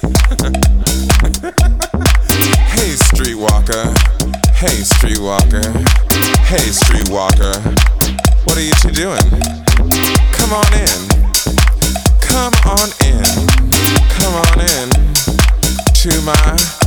Hey streetwalker, hey streetwalker, hey streetwalker, what are you two doing? Come on in, come on in, come on in to my